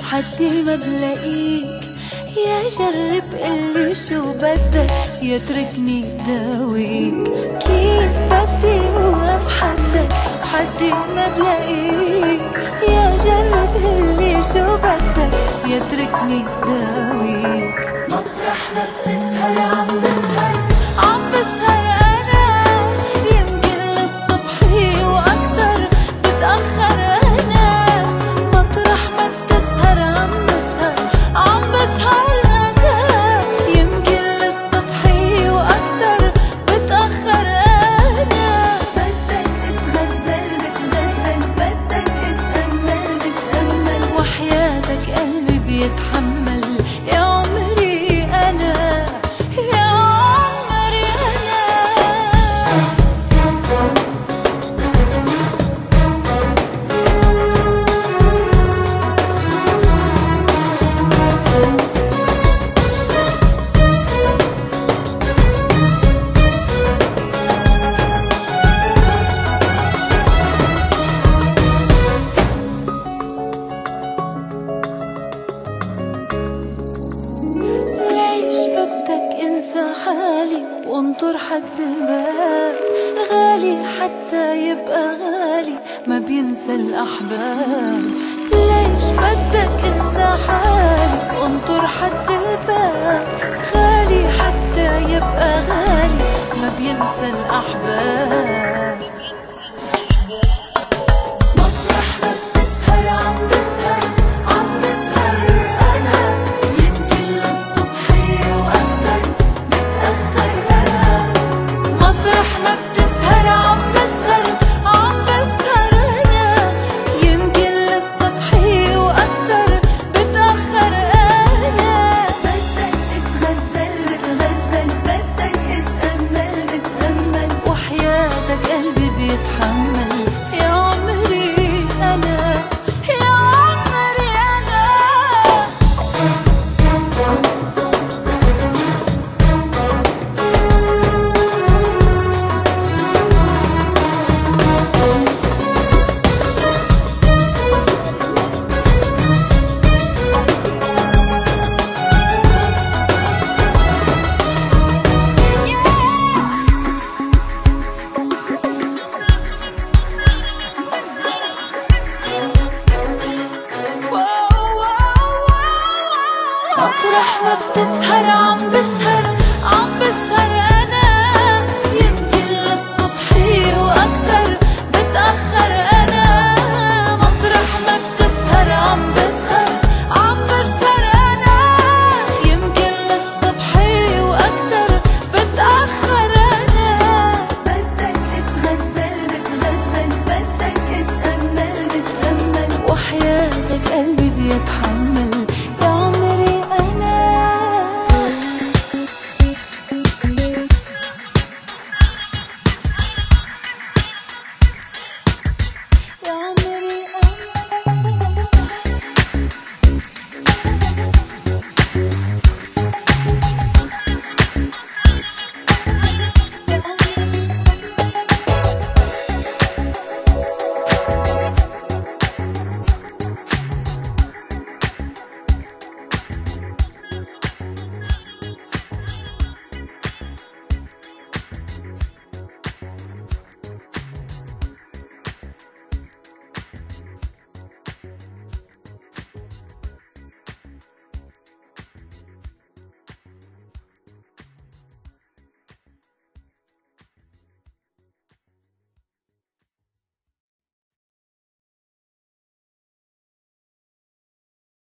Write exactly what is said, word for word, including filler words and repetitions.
حدي ما بلاقيك. يا جرب قلي شو بدك يتركني داويك. كيف بدي اوقف حدك حدي ما بلاقيك. يا جرب قلي شو بدك يتركني داويك. مطرح ما بتسهر عم بسهر عم بسهر انا، يمكن للصبح واكتر بتأخر انا. مطرح ما بتسهر عم بسهر عم بسهر انا، يمكن للصبح واكتر بتأخر انا. بدك تتغزل بتغزل، بدك تتأمل بتأمل، وحياتك قلبي بيتحمل يا عمري انا يا عمري انا. حالي وانطر حد الباب، غالي حتى يبقى غالي ما بينسى الأحباب. ليش بدك انسى حالي وانطر حد الباب، غالي حتى يبقى غالي ما بينسى الأحباب. مطرح ما بتسهر عم بسهر عم بسهر أنا، يمكن للصبح وأكتر بتأخر أنا. مطرح ما بتسهر عم بسهر عم بسهر أنا، يمكن للصبح وأكتر بتأخر أنا. بدك تتغزل بتغزل، بدك تتأمل بتأمل، وحياتك قلبي بيتحمل يا عمري أنا يا عمري أنا. مطرح ما بتسهر عم بسهر